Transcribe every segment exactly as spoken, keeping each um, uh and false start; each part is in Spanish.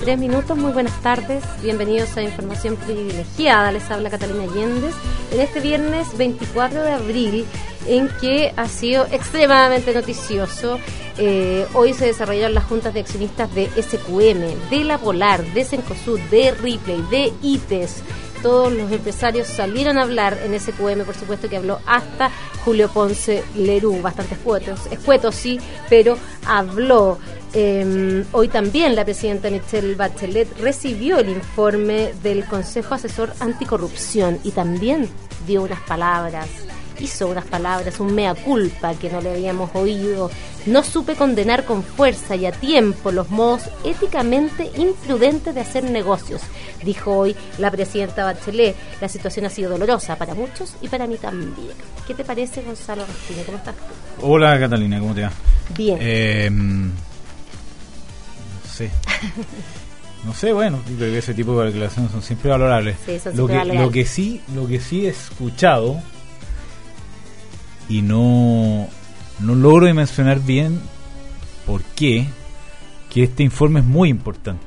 veintitrés minutos. Muy buenas tardes, bienvenidos a Información Privilegiada. Les habla Catalina Allende en este viernes veinticuatro de abril, en que ha sido extremadamente noticioso. Eh, hoy se desarrollaron las juntas de accionistas de S Q M, de La Polar, de Cencosud, de Ripley, de I T E S. Todos los empresarios salieron a hablar en S Q M, por supuesto que habló hasta Julio Ponce Lerú, bastante escuetos, escuetos sí, pero habló. Eh, hoy también la presidenta Michelle Bachelet recibió el informe del Consejo Asesor Anticorrupción y también dio unas palabras, hizo unas palabras, un mea culpa que no le habíamos oído. No supe condenar con fuerza y a tiempo los modos éticamente imprudentes de hacer negocios, dijo hoy la presidenta Bachelet. La situación ha sido dolorosa para muchos y para mí también. ¿Qué te parece, Gonzalo Rastine? ¿Cómo estás tú? Hola, Catalina, ¿cómo te va? Bien. Eh, no sé. No sé, bueno, creo que ese tipo de declaraciones son siempre valorables. Sí, son lo siempre que valorables. lo que sí, lo que sí he escuchado y no no logro dimensionar bien por qué, que este informe es muy importante.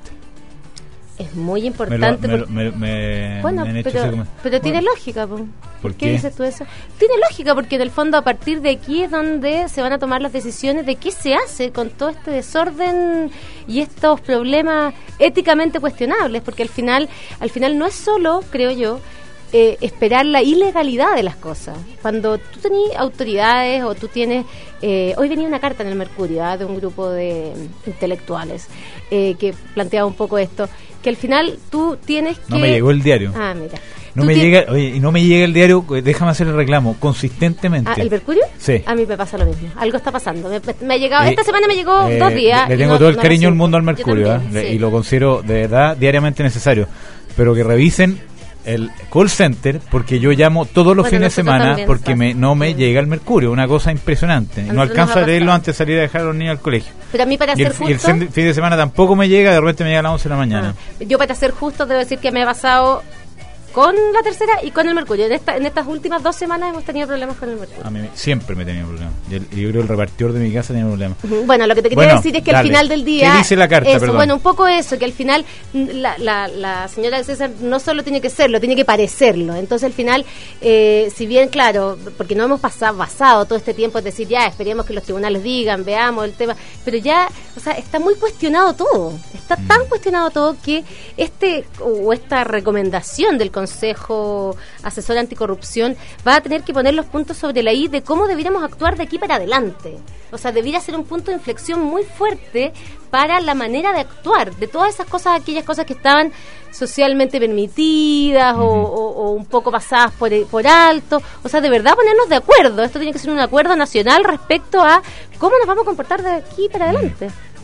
Es muy importante. Me lo, porque... me, me, me, bueno, me han hecho pero, ese com- pero bueno, tiene lógica. ¿Por, ¿por qué qué dices tú eso? Tiene lógica porque en el fondo a partir de aquí es donde se van a tomar las decisiones de qué se hace con todo este desorden y estos problemas éticamente cuestionables, porque al final, al final no es solo, creo yo, Eh, esperar la ilegalidad de las cosas. Cuando tú tenés autoridades o tú tienes... Eh, hoy venía una carta en el Mercurio ¿eh? de un grupo de intelectuales eh, que planteaba un poco esto, que al final tú tienes que... No me llegó el diario. Ah, mira. No me tienes... llega, oye, y no me llega el diario, déjame hacer el reclamo, consistentemente. Ah, ¿el Mercurio? Sí. A mí me pasa lo mismo. Algo está pasando. Me, me ha llegado, Eh, esta semana me llegó eh, dos días. Le y tengo no, todo el no cariño del recibo. mundo al Yo Mercurio, también, ¿eh? sí. Y lo considero de verdad diariamente necesario. Pero que revisen el call center, porque yo llamo todos los Bueno, fines de nosotros semana también, porque pasa. me, no me Sí. llega el Mercurio, una cosa impresionante. Y no nosotros alcanzo nos ha a leerlo pasado. antes de salir a dejar a los niños al colegio. Pero a mí para Y el, ser y el justo... fin de semana tampoco me llega, de repente me llega a las once de la mañana. Ah, yo para ser justo debo decir que me he pasado con la tercera y con el Mercurio. En, esta, en estas últimas dos semanas hemos tenido problemas con el Mercurio. A mí siempre me he tenido problemas. Y el, y yo creo el repartidor de mi casa tenía problemas. Bueno, lo que te quería Bueno, decir es que dale. al final del día... ¿Qué dice la carta, eso, perdón? bueno, un poco eso, que al final la, la, la señora César no solo tiene que serlo, tiene que parecerlo. Entonces al final, eh, si bien, claro, porque no hemos pasado, basado todo este tiempo en decir, ya, esperemos que los tribunales digan, veamos el tema, pero ya, o sea, está muy cuestionado todo. Está Mm. tan cuestionado todo que este o esta recomendación del Consejo Asesor Anticorrupción va a tener que poner los puntos sobre la I de cómo debiéramos actuar de aquí para adelante. O sea, debiera ser un punto de inflexión muy fuerte para la manera de actuar, de todas esas cosas, aquellas cosas que estaban socialmente permitidas o, Uh-huh. o, o un poco pasadas por, por alto. O sea, de verdad ponernos de acuerdo. Esto tiene que ser un acuerdo nacional respecto a cómo nos vamos a comportar de aquí para adelante.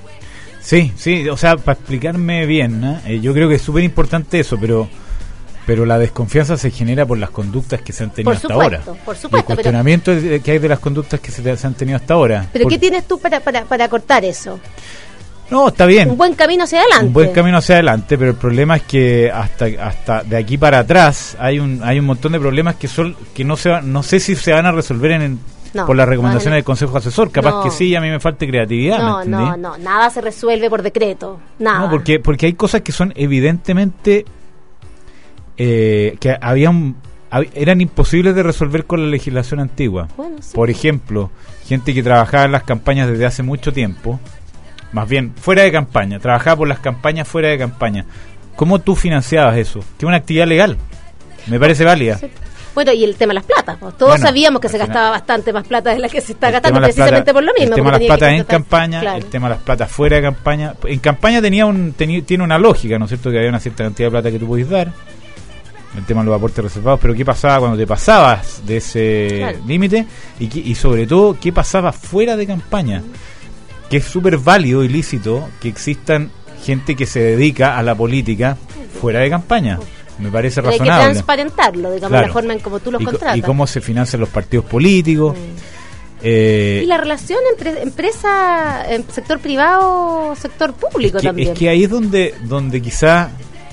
Sí, sí, o sea, para explicarme bien, ¿no? eh, yo creo que es súper importante eso, pero pero la desconfianza se genera por las conductas que se han tenido Por hasta supuesto, ahora. por supuesto, Y el cuestionamiento pero, que hay de las conductas que se, te, se han tenido hasta ahora. Pero por, ¿qué tienes tú para, para, para cortar eso? No, está bien. Un buen camino hacia adelante. Un buen camino hacia adelante, pero el problema es que hasta hasta de aquí para atrás hay un hay un montón de problemas que son que no se va, no sé si se van a resolver en, en No, por las recomendaciones no, del Consejo Asesor, capaz no. que sí, a mí me falte creatividad, No, ¿me entendí? no, no, nada se resuelve por decreto, nada. No, porque porque hay cosas que son evidentemente eh, que habían hab- eran imposibles de resolver con la legislación antigua. Bueno, sí. Por ejemplo, gente que trabajaba en las campañas desde hace mucho tiempo, más bien fuera de campaña, trabajaba por las campañas fuera de campaña. ¿Cómo tú financiabas eso? Que es una actividad legal. Me parece válida. Sí. Bueno, y el tema de las platas, pues. Todos Bueno, sabíamos que al se final- gastaba bastante más plata de la que se está El gastando tema de las precisamente plata- por lo mismo. El tema de porque las tenía platas que en contratar- campaña, claro. el tema de las platas fuera de campaña. En campaña tenía un teni- tiene una lógica, ¿no es cierto? Que había una cierta cantidad de plata que tú podías dar. El tema de los aportes reservados, pero ¿qué pasaba cuando te pasabas de ese Claro. límite? Y, qué- y sobre todo, ¿qué pasaba fuera de campaña? Que es súper válido y lícito que existan gente que se dedica a la política fuera de campaña. Me parece Pero hay que razonable. transparentarlo, digamos, Claro. la forma en cómo tú los y, co- contratas. y cómo se financian los partidos políticos. Mm. Eh, Y la relación entre empresa, em, sector privado, sector público es que, también. es que ahí es donde donde quizá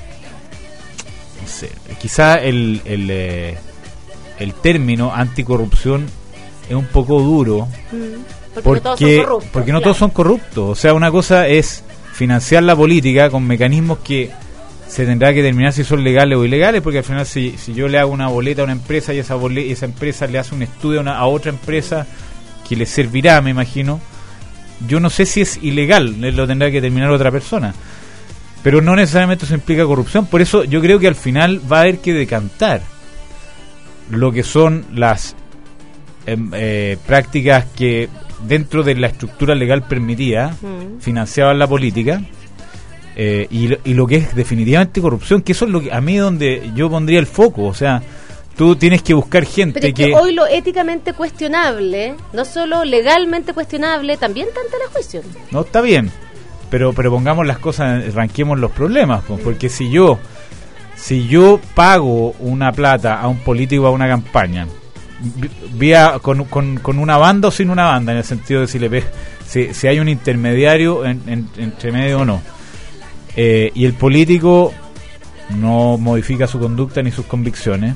no sé, quizá el el, eh, el término anticorrupción es un poco duro Mm. Porque, porque no todos son corruptos. porque no claro. todos son corruptos. O sea, una cosa es financiar la política con mecanismos que se tendrá que determinar si son legales o ilegales, porque al final si, si yo le hago una boleta a una empresa y esa boleta, esa empresa le hace un estudio a, una, a otra empresa que le servirá, me imagino, yo no sé si es ilegal, lo tendrá que determinar otra persona. Pero no necesariamente eso implica corrupción. Por eso yo creo que al final va a haber que decantar lo que son las eh, eh, prácticas que dentro de la estructura legal permitida mm. financiaban la política eh, y, lo, y lo que es definitivamente corrupción, que eso es lo que a mí donde yo pondría el foco. O sea, tú tienes que buscar gente Pero es que, que hoy lo éticamente cuestionable, no solo legalmente cuestionable, también está ante la juicio. No, está bien. Pero, pero pongamos las cosas, ranquemos los problemas, pues, porque si yo si yo pago una plata a un político a una campaña, vía con, con, con una banda o sin una banda, en el sentido de si le si, si hay un intermediario en, en, entre medio o no, eh, y el político no modifica su conducta ni sus convicciones,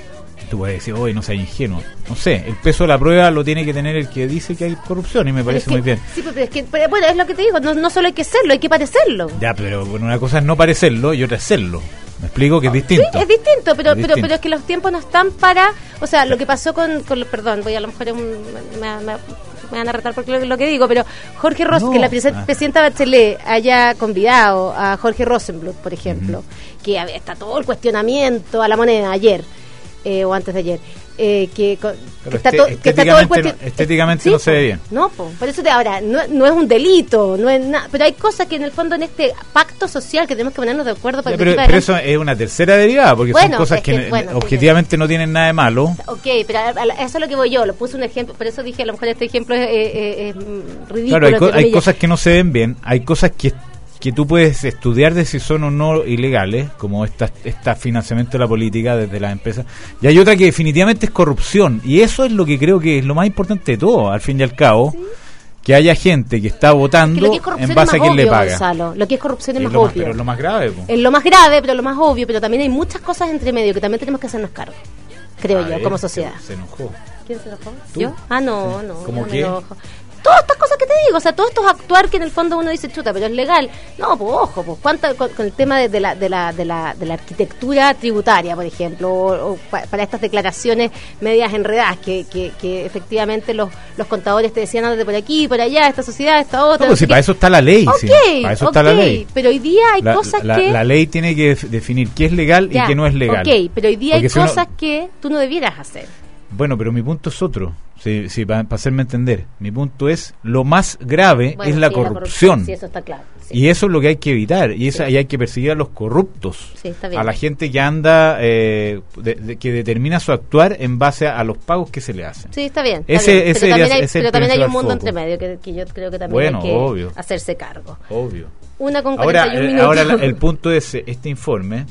tú puedes decir, oye, no seas ingenuo. No sé, el peso de la prueba lo tiene que tener el que dice que hay corrupción y me parece que, muy bien. Sí, pero es que, pero, bueno, es lo que te digo, no, no solo hay que serlo, hay que parecerlo. Ya, pero bueno, una cosa es no parecerlo y otra es serlo. ¿Me explico? Que es distinto. Sí, es distinto, pero, es distinto. pero, pero es que los tiempos no están para... O sea, lo que pasó con... con perdón, voy a lo mejor... Un, me, me, me van a retar porque lo, lo que digo, pero Jorge Ross, no. que la presen- ah. presidenta Bachelet haya convidado a Jorge Rosenbluth, por ejemplo, uh-huh. que está todo el cuestionamiento a la moneda ayer, eh, o antes de ayer, eh, que, que, está to, que está todo el cuestion- no, estéticamente sí, no se ve bien. No, po, por eso te, ahora, no, no es un delito, no es nada, pero hay cosas que en el fondo en este pacto social que tenemos que ponernos de acuerdo para ya, pero, pero eso es una tercera derivada, porque bueno, son cosas que, que bueno, objetivamente sí, no tienen nada de malo. Ok, pero a, a, eso es lo que voy yo, lo puse un ejemplo, por eso dije a lo mejor este ejemplo es, eh, es ridículo. Claro, hay, co- hay cosas que no se ven bien, hay cosas que que tú puedes estudiar de si son o no ilegales, como esta, esta financiamiento de la política desde las empresas, y hay otra que definitivamente es corrupción, y eso es lo que creo que es lo más importante de todo, al fin y al cabo, ¿sí? Que haya gente que está votando que que en base a quién le paga. Gonzalo, lo que es corrupción es, es más lo obvio. Más, pero es lo más grave. Po. Es lo más grave, pero lo más obvio, pero también hay muchas cosas entre medio que también tenemos que hacernos cargo, creo a yo, ver, como sociedad. Se enojó. ¿Quién se enojó? ¿Tú? ¿Yo? Ah, no, no. ¿Cómo no qué? Todas estas cosas que te digo, o sea, todos estos actuar que en el fondo uno dice, chuta, pero es legal. No, pues ojo, pues cuánta, con, con el tema de, de, la, de, la, de, la, de la arquitectura tributaria, por ejemplo, o, o pa, para estas declaraciones medias enredadas, que, que, que efectivamente los, los contadores te decían, ándate por aquí, por allá, esta sociedad, esta otra. No, pues si para eso está la ley. Okay, sí, para eso okay, está la ley. Pero hoy día hay la, cosas la, que... La ley tiene que definir qué es legal ya, y qué no es legal. Ok, pero hoy día Porque hay si cosas uno... que tú no debieras hacer. Bueno, pero mi punto es otro. Sí, sí, para pa hacerme entender. Mi punto es, lo más grave bueno, es la sí, corrupción. La corrupción. Sí, eso está claro. Sí. Y eso es lo que hay que evitar. Y, esa, sí. y hay que perseguir a los corruptos. Sí, está bien. A la gente que anda, eh, de, de, que determina su actuar en base a, a los pagos que se le hacen. Sí, está bien. Está ese, bien. Ese pero también hay, ese pero también hay un mundo foco. entre medio que, que yo creo que también bueno, hay que obvio. hacerse cargo. Obvio. Una con cuarenta y un ahora, minutos. Ahora la, el punto es, este informe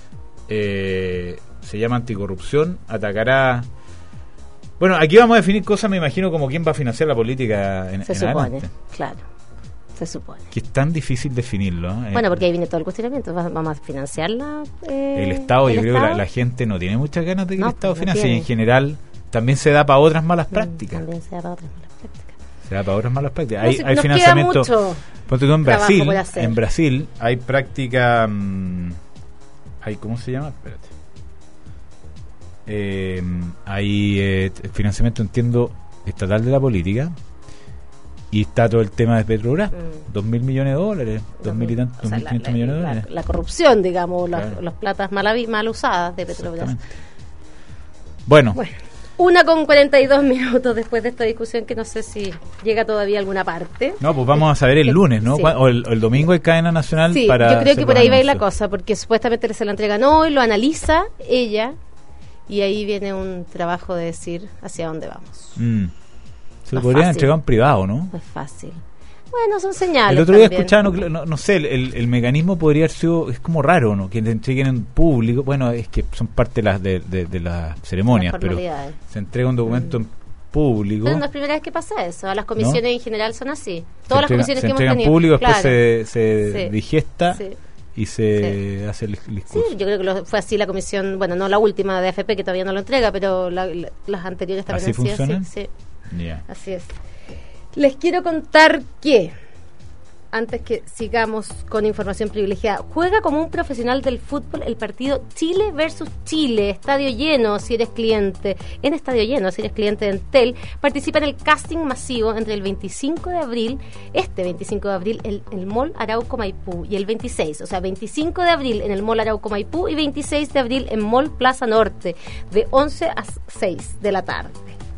eh, se llama Anticorrupción, atacará... Bueno, aquí vamos a definir cosas, me imagino, como quién va a financiar la política en, se en supone, adelante. Claro, se supone. Que es tan difícil definirlo. ¿eh? Bueno, porque ahí viene todo el cuestionamiento. ¿Vamos a financiarla? Eh, el Estado, el yo Estado? creo que la, la gente no tiene muchas ganas de que no, el Estado no financie. tiene. Y en general también se da para otras malas prácticas. También se da para otras malas prácticas. Se da para otras malas prácticas. No, hay si, hay nos financiamiento. Queda mucho ponte tú en Brasil. En Brasil hay práctica. Mmm, hay, ¿cómo se llama? Espérate. Eh, hay eh, financiamiento, entiendo, estatal de la política, y está todo el tema de Petrobras, mm. dos mil millones de dólares, dos mil y tantos, dos mil quinientos millones de dólares. La, la corrupción, digamos, claro. las, las platas mal, mal usadas de Petrobras. Bueno. bueno. Una con cuarenta y dos minutos después de esta discusión que no sé si llega todavía a alguna parte. No, pues vamos a saber el lunes, ¿no? Sí. O el, el domingo hay cadena nacional sí, para... yo creo que por ahí va a ir la cosa, porque supuestamente se la entregan hoy, lo analiza ella, y ahí viene un trabajo de decir hacia dónde vamos. Mm. Se lo podrían entregar en privado, ¿no? No es fácil. Bueno, son señales. El otro día también. escuchaba, no, no, no sé, el, el, el mecanismo podría haber sido, es como raro, ¿no? Que te entreguen en público. Bueno, es que son parte de las de, de, de las ceremonias, las pero se entrega un documento mm. en público. Pero no es la primera vez que pasa eso. Las comisiones ¿no? en general son así. Todas se las entrega, comisiones se que hemos tenido. Se entrega en público, claro. después se, se sí. digesta. Sí. Y se sí. hace el discurso. Sí, yo creo que lo, fue así la comisión, bueno, no la última de A F P que todavía no lo entrega, pero la, la, las anteriores también ¿Así funciona? Sí, sí. Yeah. Así es. Les quiero contar que antes que sigamos con información privilegiada. Juega como un profesional del fútbol el partido Chile versus Chile, estadio lleno si eres cliente, en estadio lleno si eres cliente de Entel. Participa en el casting masivo entre el veinticinco de abril, este veinticinco de abril, en el Mall Arauco Maipú, y el veintiséis, o sea, veinticinco de abril en el Mall Arauco Maipú y veintiséis de abril en Mall Plaza Norte, de once a seis de la tarde.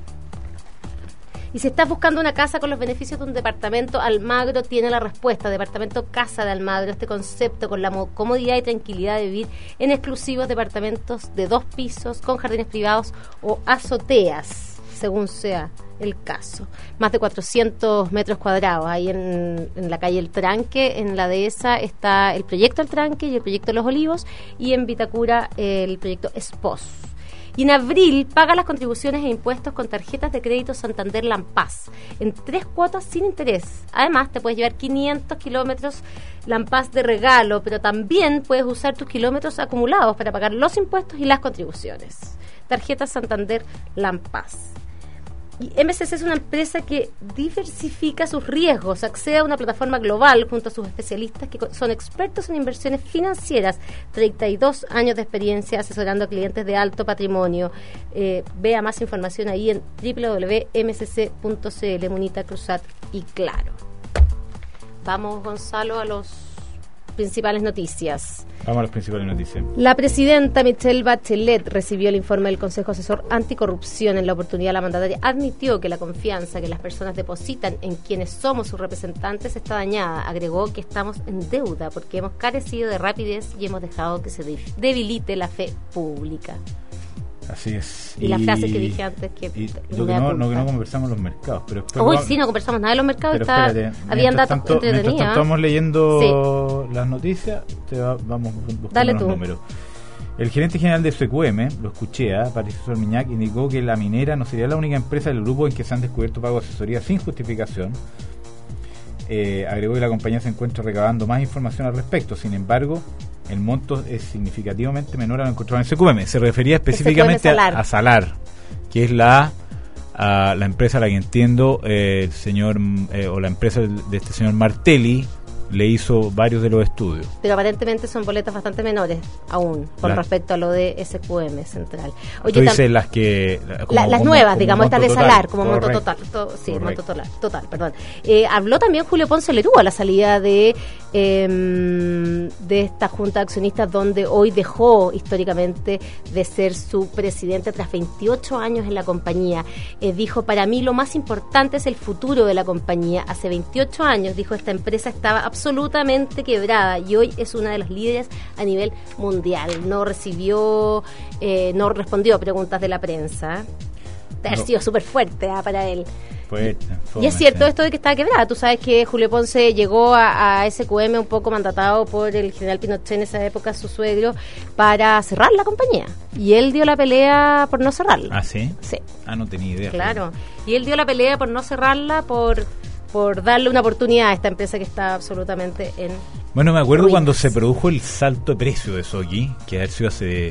Y si estás buscando una casa con los beneficios de un departamento, Almagro tiene la respuesta. Departamento Casa de Almagro, este concepto con la comodidad y tranquilidad de vivir en exclusivos departamentos de dos pisos, con jardines privados o azoteas, según sea el caso. Más de cuatrocientos metros cuadrados. Ahí en, en la calle El Tranque, en la dehesa, está el proyecto El Tranque y el proyecto Los Olivos, y en Vitacura el proyecto Espos. Y en abril paga las contribuciones e impuestos con tarjetas de crédito Santander Lampaz en tres cuotas sin interés. Además, te puedes llevar quinientos kilómetros Lampaz de regalo, pero también puedes usar tus kilómetros acumulados para pagar los impuestos y las contribuciones. Tarjeta Santander Lampaz. Y M C C es una empresa que diversifica sus riesgos, accede a una plataforma global junto a sus especialistas que son expertos en inversiones financieras, treinta y dos años de experiencia asesorando a clientes de alto patrimonio. Eh, vea más información ahí en doble u doble u doble u punto m c c punto c l, Munita, Cruzat y Claro. Vamos, Gonzalo, a los principales noticias. Vamos a las principales noticias. La presidenta Michelle Bachelet recibió el informe del Consejo Asesor Anticorrupción. En la oportunidad, la mandataria admitió que la confianza que las personas depositan en quienes somos sus representantes está dañada. Agregó que estamos en deuda porque hemos carecido de rapidez y hemos dejado que se debilite la fe pública. Así es. Y, y la frase que dije antes que... Y lo que no, no, que no conversamos los mercados. Pero después Hoy vamos, sí, no conversamos nada de los mercados. Está, espérate, habían datos tanto, entretenidos. Mientras tanto estamos leyendo sí. las noticias, te va, vamos buscando Dale los tú. números. El gerente general de S Q M, lo escuché, ¿eh? Patricio Miñac, indicó que la minera no sería la única empresa del grupo en que se han descubierto pagos de asesoría sin justificación. Eh, agregó que la compañía se encuentra recabando más información al respecto. Sin embargo, el monto es significativamente menor a lo encontrado en S Q M. Se refería específicamente S Q M Salar. a, a Salar, que es la a la empresa a la que entiendo eh, el señor eh, o la empresa de este señor Martelli le hizo varios de los estudios. Pero aparentemente son boletas bastante menores aún con la, respecto a lo de S Q M Central. Oye, tú dices tam- las que... Como, la, las como, nuevas, como digamos, estas de Salar, como correcto, monto total. To, sí, correcto. monto total, total perdón. Eh, habló también Julio Ponce Lerú a la salida de, eh, de esta junta de accionistas, donde hoy dejó históricamente de ser su presidente tras veintiocho años en la compañía. Eh, dijo, para mí lo más importante es el futuro de la compañía. Hace veintiocho años, dijo, esta empresa estaba absolutamente quebrada y hoy es una de las líderes a nivel mundial. No recibió, eh, no respondió a preguntas de la prensa. Ha no. sido súper fuerte ¿eh? para él. Fuerte, y es cierto esto de que estaba quebrada. Tú sabes que Julio Ponce llegó a, a S Q M un poco mandatado por el general Pinochet en esa época, su suegro, para cerrar la compañía. Y él dio la pelea por no cerrarla. ¿Ah, sí? Sí. Ah, no tenía idea. Claro. Y él dio la pelea por no cerrarla, por... por darle una oportunidad a esta empresa que está absolutamente en Bueno, me acuerdo ruinas. Cuando se produjo el salto de precio de Soki, que ha sido hace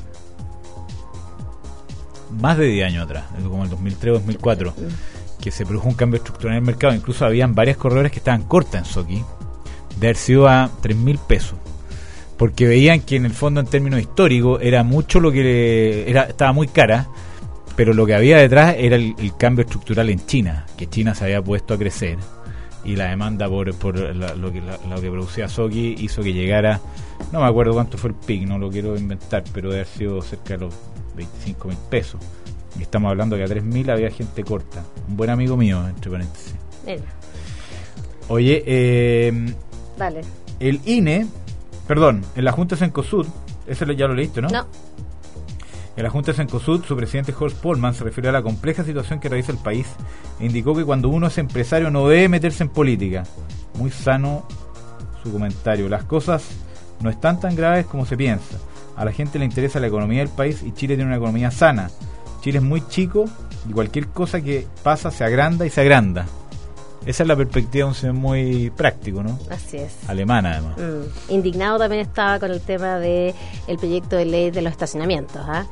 más de diez años atrás, como el dos mil tres o dos mil cuatro, mm. que se produjo un cambio estructural en el mercado. Incluso habían varias corredores que estaban cortas en Soki, de haber sido a tres mil pesos, porque veían que en el fondo, en términos históricos, era mucho lo que le, era estaba muy cara, pero lo que había detrás era el, el cambio estructural en China, que China se había puesto a crecer y la demanda por, por la, lo, que, la, lo que producía Soki hizo que llegara, no me acuerdo cuánto fue el pic, no lo quiero inventar, pero debe haber sido cerca de los veinticinco mil pesos. Y estamos hablando que a tres mil había gente corta. Un buen amigo mío, entre paréntesis. Mira. Oye, eh, Dale. el I N E, perdón, en la Junta de Cencosud, eso ya lo leíste, ¿no? No. En la Junta de Cencosud, su presidente Horst Polman se refirió a la compleja situación que realiza el país e indicó que cuando uno es empresario no debe meterse en política. Muy sano su comentario. Las cosas no están tan graves como se piensa. A la gente le interesa la economía del país y Chile tiene una economía sana. Chile es muy chico y cualquier cosa que pasa se agranda y se agranda. Esa es la perspectiva de un señor muy práctico, ¿no? Así es. Alemana, además. Mm. Indignado también estaba con el tema de el proyecto de ley de los estacionamientos, ¿ah? ¿eh?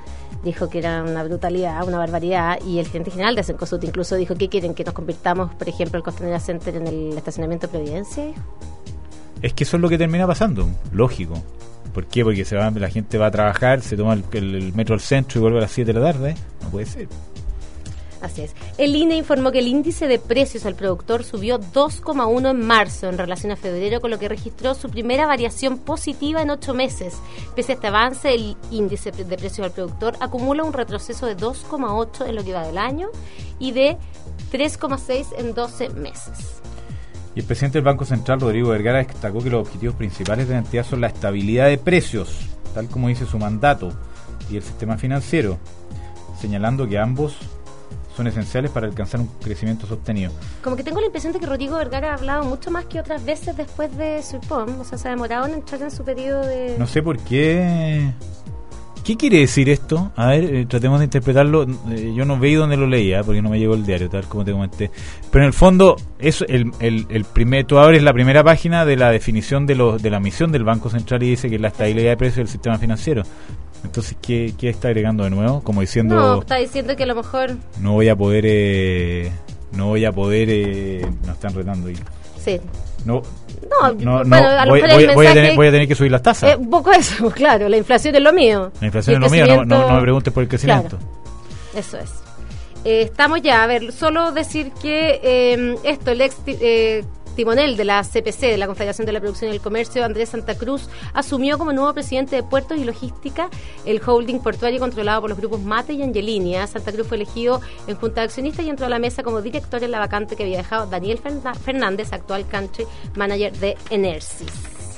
dijo que era una brutalidad, una barbaridad, y el gerente general de Cencosud incluso dijo que quieren que nos convirtamos, por ejemplo, el Costanera Center en el estacionamiento Providencia. Es que eso es lo que termina pasando, lógico. ¿Por qué? Porque se va, la gente va a trabajar, se toma el, el, el metro al centro y vuelve a las siete de la tarde. No puede ser. Así es. El I N E informó que el índice de precios al productor subió dos coma uno en marzo en relación a febrero, con lo que registró su primera variación positiva en ocho meses. Pese a este avance, el índice de precios al productor acumula un retroceso de dos coma ocho en lo que va del año y de tres coma seis en doce meses. Y el presidente del Banco Central, Rodrigo Vergara, destacó que los objetivos principales de la entidad son la estabilidad de precios, tal como dice su mandato, y el sistema financiero, señalando que ambos son esenciales para alcanzar un crecimiento sostenido. Como que tengo la impresión de que Rodrigo Vergara ha hablado mucho más que otras veces después de su I P O M, o sea, se ha demorado en entrar en su periodo de... No sé por qué... ¿Qué quiere decir esto? A ver, eh, tratemos de interpretarlo. Eh, yo no veí donde lo leía, porque no me llegó el diario, tal como te comenté. Pero en el fondo, eso, el, el, el primer, tú abres la primera página de la definición de, lo, de la misión del Banco Central y dice que es la estabilidad de precios del sistema financiero. Entonces, ¿qué, qué está agregando de nuevo? Como diciendo... No, está diciendo que a lo mejor... No voy a poder... Eh, no voy a poder... Eh, nos están retando ahí. Sí. No... No, no, bueno, no a lo voy, mejor el voy, voy, a tener, mensaje- voy a tener que subir las tasas. Eh, un poco eso, claro, la inflación es lo mío. La inflación Y es el lo mío, no, no, crecimiento- no me preguntes por el crecimiento. Claro, eso es. Eh, estamos ya, a ver, solo decir que eh, esto, el ex ti- eh, timonel de la C P C, de la Confederación de la Producción y el Comercio, Andrés Santa Cruz, asumió como nuevo presidente de Puertos y Logística el holding portuario controlado por los grupos Mate y Angelini. Santa Cruz fue elegido en junta de accionistas y entró a la mesa como director en la vacante que había dejado Daniel Ferna- Fernández, actual country manager de Enersys.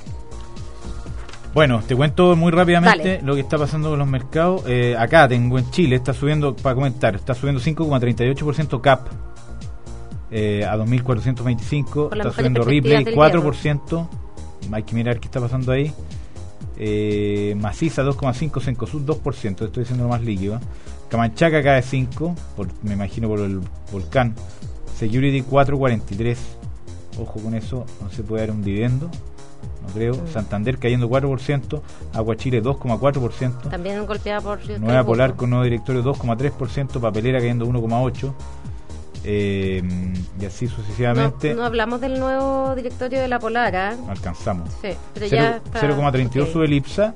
Bueno, te cuento muy rápidamente Dale. lo que está pasando con los mercados. Eh, acá tengo en Chile, está subiendo, para comentar, está subiendo cinco coma treinta y ocho por ciento C A P eh, a dos mil cuatrocientos veinticinco, Por las está mejores subiendo perspectivas Ripley del cuatro por ciento, hay que mirar qué está pasando ahí. Eh, Maciza dos coma cinco por ciento, Cencosud dos por ciento, estoy diciendo lo más líquido. ¿eh? Camanchaca cae cinco por ciento, por, me imagino por el volcán. Security cuatro coma cuarenta y tres, ojo con eso, no se puede dar un dividendo. No creo. Mm. Santander cayendo cuatro por ciento, Agua Chile dos coma cuatro por ciento, También golpeada por Río Nueva Calbuco. Polar con nuevo directorio dos coma tres por ciento, Papelera cayendo uno coma ocho por ciento, eh, y así sucesivamente. No, no hablamos del nuevo directorio de la Polar, ¿ah? Alcanzamos. Sí, pero Cero- ya está. cero coma treinta y dos ok. sube el IPSA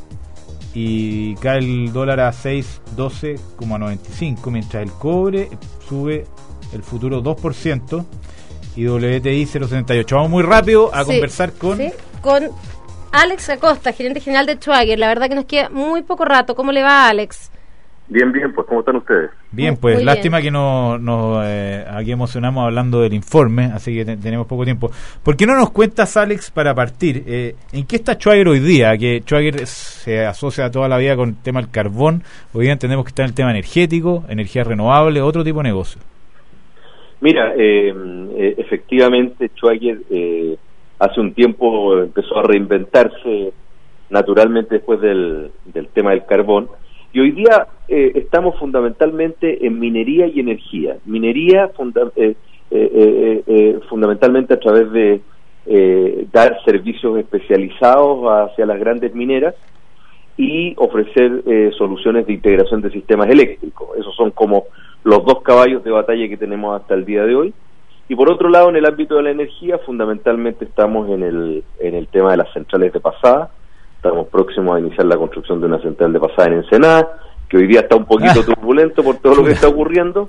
y cae el dólar a seis doce coma noventa y cinco, mientras el cobre sube el futuro dos por ciento y W T I cero coma setenta y ocho. Vamos muy rápido a Sí, conversar con... sí, con Alex Acosta, gerente general de Schwager. La verdad que nos queda muy poco rato. ¿Cómo le va, Alex? Bien, bien, pues ¿cómo están ustedes? Bien, Muy- pues muy lástima bien. que nos no, eh, aquí emocionamos hablando del informe, así que te- tenemos poco tiempo. ¿Por qué no nos cuentas, Alex, para partir, eh, en qué está Schwager hoy día? Que Schwager se asocia toda la vida con el tema del carbón, hoy día entendemos que está en el tema energético, energía renovable, otro tipo de negocio. Mira, eh, eh, efectivamente Schwager eh, hace un tiempo empezó a reinventarse naturalmente después del, del tema del carbón, y hoy día eh, estamos fundamentalmente en minería y energía. Minería funda eh, eh, eh, eh, fundamentalmente a través de eh, dar servicios especializados hacia las grandes mineras y ofrecer eh, soluciones de integración de sistemas eléctricos. Esos son como los dos caballos de batalla que tenemos hasta el día de hoy. Y por otro lado, en el ámbito de la energía, fundamentalmente estamos en el, en el tema de las centrales de pasada. Estamos próximos a iniciar la construcción de una central de pasada en Ensenada, que hoy día está un poquito turbulento por todo lo que está ocurriendo,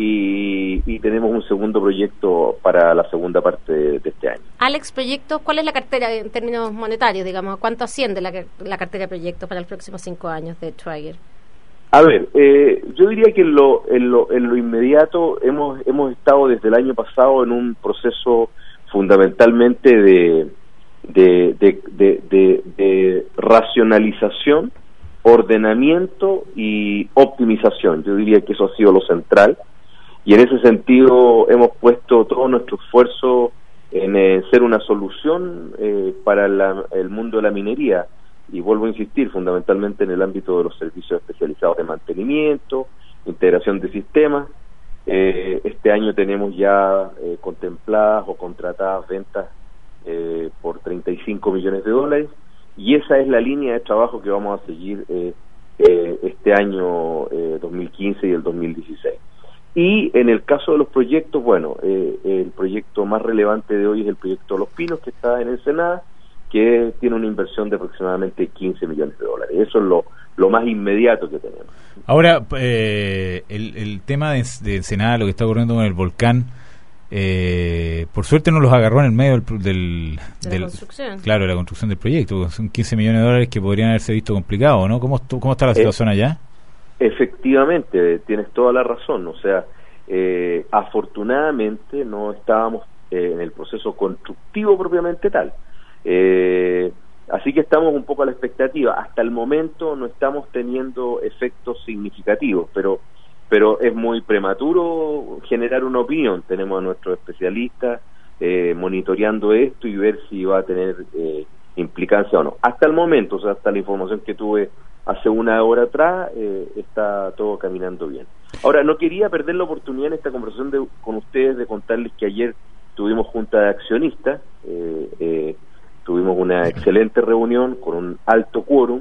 y, y tenemos un segundo proyecto para la segunda parte de, de este año. Alex, proyectos, ¿cuál es la cartera en términos monetarios, digamos? ¿Cuánto asciende la, la cartera de proyectos para los próximos cinco años de Schwager? A ver, eh, yo diría que en lo, en lo, en lo inmediato hemos, hemos estado desde el año pasado en un proceso fundamentalmente de, de, de, de, de, de racionalización, ordenamiento y optimización. Yo diría que eso ha sido lo central, y en ese sentido hemos puesto todo nuestro esfuerzo en eh, ser una solución eh, para la, el mundo de la minería. Y vuelvo a insistir, fundamentalmente en el ámbito de los servicios especializados de mantenimiento, integración de sistemas. Eh, este año tenemos ya eh, contempladas o contratadas ventas eh, por treinta y cinco millones de dólares, y esa es la línea de trabajo que vamos a seguir eh, eh, este año eh, dos mil quince y el dos mil dieciséis. Y en el caso de los proyectos, bueno, eh, el proyecto más relevante de hoy es el proyecto Los Pinos, que está en Ensenada, que tiene una inversión de aproximadamente quince millones de dólares. Eso es lo, lo más inmediato que tenemos. Ahora, eh, el, el tema de, de Ensenada, lo que está ocurriendo con el volcán, eh, por suerte no los agarró en el medio del... del, de del la construcción. Claro, de la construcción del proyecto. Son quince millones de dólares que podrían haberse visto complicados, ¿no? ¿Cómo, cómo está la situación eh, allá? Efectivamente, tienes toda la razón. O sea, eh, afortunadamente no estábamos eh, en el proceso constructivo propiamente tal. Eh, así que estamos un poco a la expectativa. Hasta el momento no estamos teniendo efectos significativos, pero pero es muy prematuro generar una opinión. Tenemos a nuestros especialistas eh, monitoreando esto y ver si va a tener eh, implicancia o no. Hasta el momento, o sea, hasta la información que tuve hace una hora atrás, eh, está todo caminando bien. Ahora, no quería perder la oportunidad en esta conversación de, con ustedes de contarles que ayer tuvimos junta de accionistas, eh, eh, tuvimos una excelente reunión con un alto quórum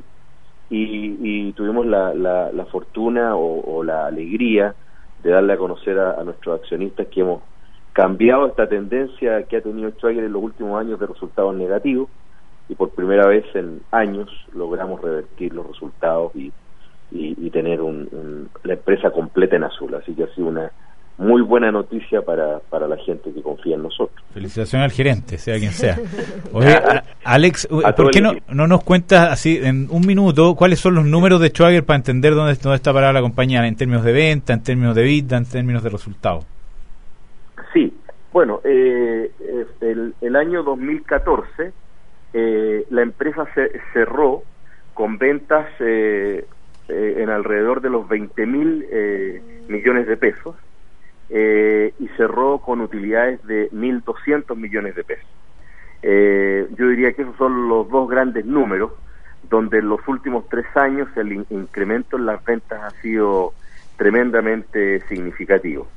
y, y tuvimos la, la, la fortuna o, o la alegría de darle a conocer a, a nuestros accionistas que hemos cambiado esta tendencia que ha tenido Schwager en los últimos años de resultados negativos, y por primera vez en años logramos revertir los resultados y, y, y tener un, un, la empresa completa en azul. Así que ha sido una muy buena noticia para, para la gente que confía en nosotros. Felicitaciones al gerente, sea quien sea. Oye, a, Alex, ¿por qué no, no nos cuentas así en un minuto cuáles son los números de Schwager para entender dónde, dónde está parada la compañía en términos de venta, en términos de EBITDA, en términos de resultados? Sí, bueno, eh, el, el año dos mil catorce eh, la empresa se, cerró con ventas eh, eh, en alrededor de los veinte mil eh, millones de pesos. Eh, y cerró con utilidades de mil doscientos millones de pesos. Eh, yo diría que esos son los dos grandes números, donde en los últimos tres años el in- incremento en las ventas ha sido tremendamente significativo.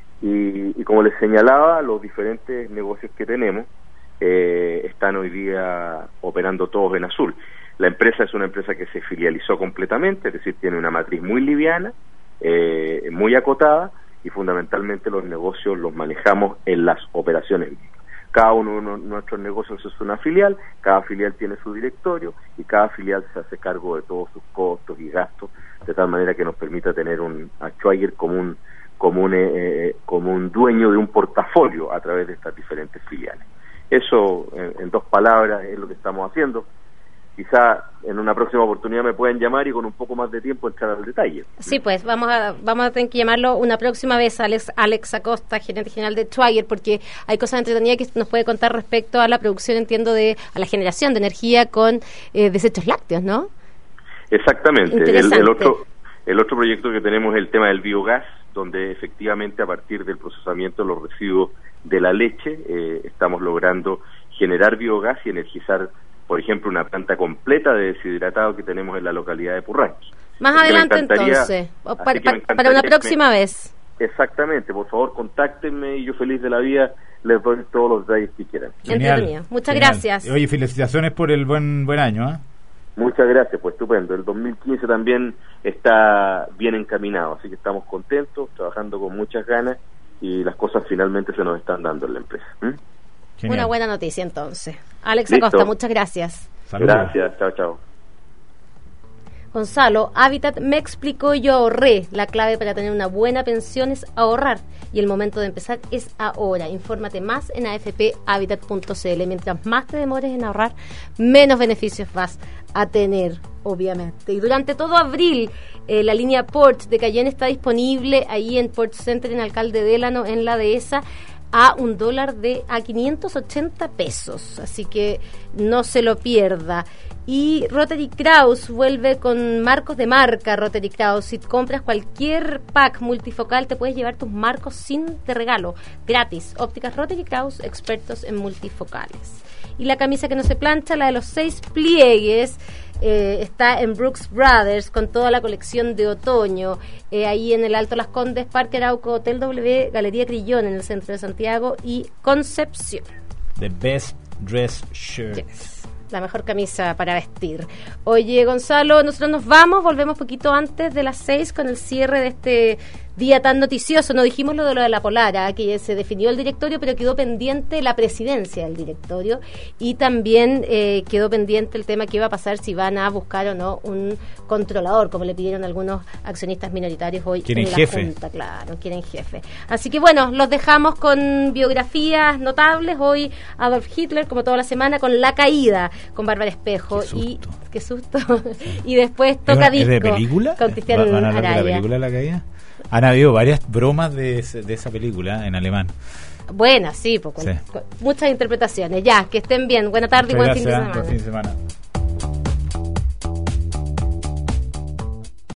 Y, y como les señalaba, los diferentes negocios que tenemos eh, están hoy día operando todos en azul. La empresa es una empresa que se filializó completamente, es decir, tiene una matriz muy liviana, eh, muy acotada, y fundamentalmente los negocios los manejamos en las operaciones. Cada uno de nuestros negocios es una filial, cada filial tiene su directorio y cada filial se hace cargo de todos sus costos y gastos, de tal manera que nos permita tener un a Schwager como un como un, eh, como un dueño de un portafolio a través de estas diferentes filiales. Eso, en, en dos palabras, es lo que estamos haciendo. Quizá en una próxima oportunidad me pueden llamar y con un poco más de tiempo entrar al detalle. Sí, pues vamos a vamos a tener que llamarlo una próxima vez, Alex, Alex Acosta, gerente general de Schwager, porque hay cosas entretenidas que nos puede contar respecto a la producción, entiendo, de a la generación de energía con eh, desechos lácteos, ¿no? Exactamente. El, el otro el otro proyecto que tenemos es el tema del biogás, donde efectivamente a partir del procesamiento de los residuos de la leche eh, estamos logrando generar biogás y energizar, por ejemplo, una planta completa de deshidratado que tenemos en la localidad de Purranque. Más así adelante entonces, o para, para, para una próxima me, vez. Exactamente, por favor contáctenme y yo feliz de la vida les doy todos los detalles que quieran. Entretenido, muchas Genial. gracias. Oye, felicitaciones por el buen buen año, ¿eh? Muchas gracias, pues estupendo. El dos mil quince también está bien encaminado, así que estamos contentos, trabajando con muchas ganas y las cosas finalmente se nos están dando en la empresa. ¿Mm? Una buena noticia entonces. Alex Listo. Acosta, muchas gracias. Saludos. Gracias, chao, chao. Gonzalo, Habitat me explicó y yo ahorré. La clave para tener una buena pensión es ahorrar y el momento de empezar es ahora. Infórmate más en a f p habitat punto c l. Mientras más te demores en ahorrar, menos beneficios vas a tener, obviamente. Y durante todo abril, eh, la línea Port de Cayenne está disponible ahí en Port Center, en Alcalde Délano, en la dehesa, a un dólar de a quinientos ochenta pesos, así que no se lo pierda. Y Rotary Kraus vuelve con marcos de marca. Rotary Kraus, si compras cualquier pack multifocal te puedes llevar tus marcos sin de regalo, gratis. Ópticas Rotary Kraus, expertos en multifocales. Y la camisa que no se plancha, la de los seis pliegues, eh, está en Brooks Brothers con toda la colección de otoño, eh, ahí en el Alto Las Condes, Parque Arauco, Hotel W, Galería Crillón en el centro de Santiago y Concepción. The best dress shirt. Yes. la mejor camisa para vestir. Oye, Gonzalo, nosotros nos vamos, volvemos poquito antes de las seis con el cierre de este día tan noticioso. No dijimos lo de lo de la Polara, que se definió el directorio, pero quedó pendiente la presidencia del directorio, y también eh, quedó pendiente el tema que iba a pasar si van a buscar o no un controlador, como le pidieron algunos accionistas minoritarios hoy quieren en la jefe. Junta. Claro, quieren jefe. Así que bueno, los dejamos con biografías notables. Hoy Adolf Hitler, como toda la semana, con La Caída, con Bárbara Espejo. Qué susto. Y qué susto. Y después Toca ¿Es, Disco. ¿Es de película? Con Cristian ¿Van a hablar Araya. de la película La Caída? Han habido varias bromas de, ese- de esa película en alemán. Buena, sí, pues, con- Sí. con muchas interpretaciones. Ya, que estén bien. Buena tarde y Muchas buen fin de gracias, semana. buen fin de semana.